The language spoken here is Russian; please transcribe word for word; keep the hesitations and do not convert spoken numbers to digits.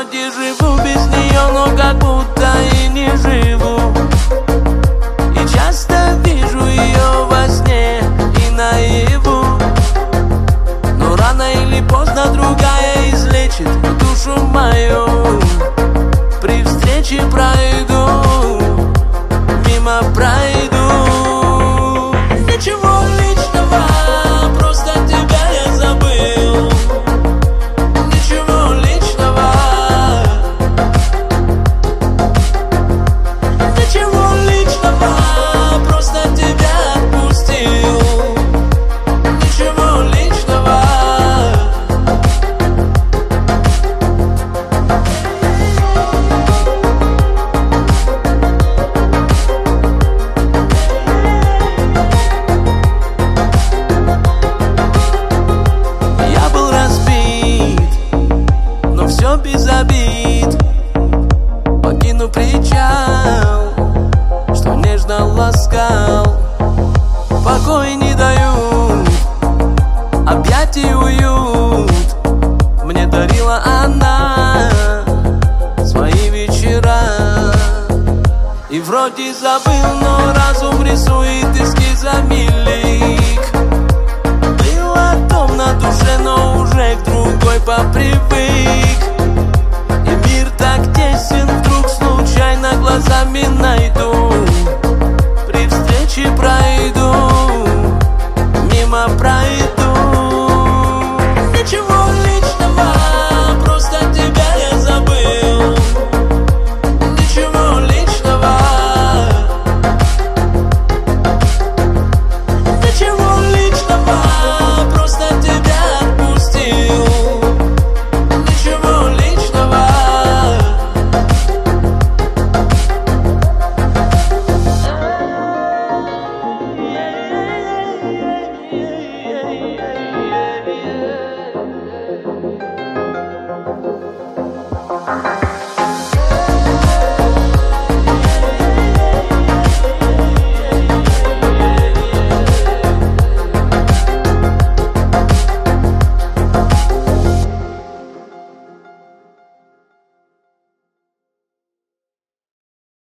вроде живу без нее, но как будто и не живу. И часто вижу ее во сне и наяву. Но рано или поздно другая излечит душу мою. При встрече пройду, мимо пройду. Ничего личного, просто тебя я забыл. Ничего личного, ничего личного, просто тебя отпустил. Ничего личного. Все без обид, покину причал, что нежно ласкал. Покой не дают, объятий уют мне дарила она свои вечера. И вроде забыл, но разум рисует эскизами-лик. Было том на душе, но уже к другой попривык.